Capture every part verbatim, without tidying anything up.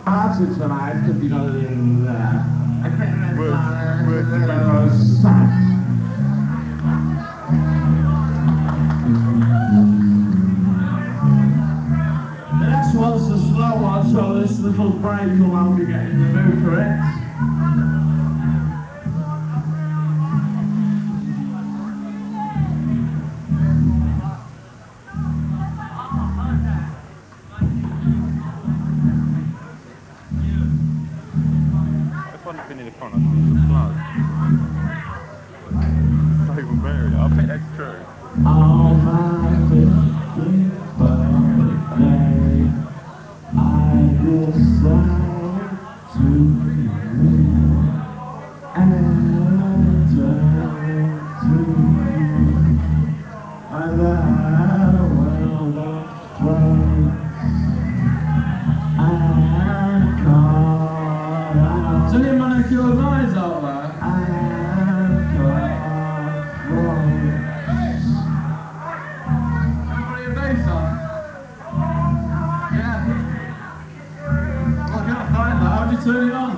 party tonight could be done in uh, I can't remember. Where's, where's the Uh, venue? Sax. The next one's the slow one, so this little break will help you get in the mood for it. If I'd been in the front, I'd have been close. Save Mary, I think that's true. On my fifteenth birthday, I decided to enter to that world of friends and caught out. Does anyone have your eyes out there? And caught from Everybody a bass on? Yeah. Well, I can't find that. How do you turn it on?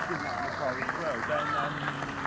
did that in the car as well. Then um,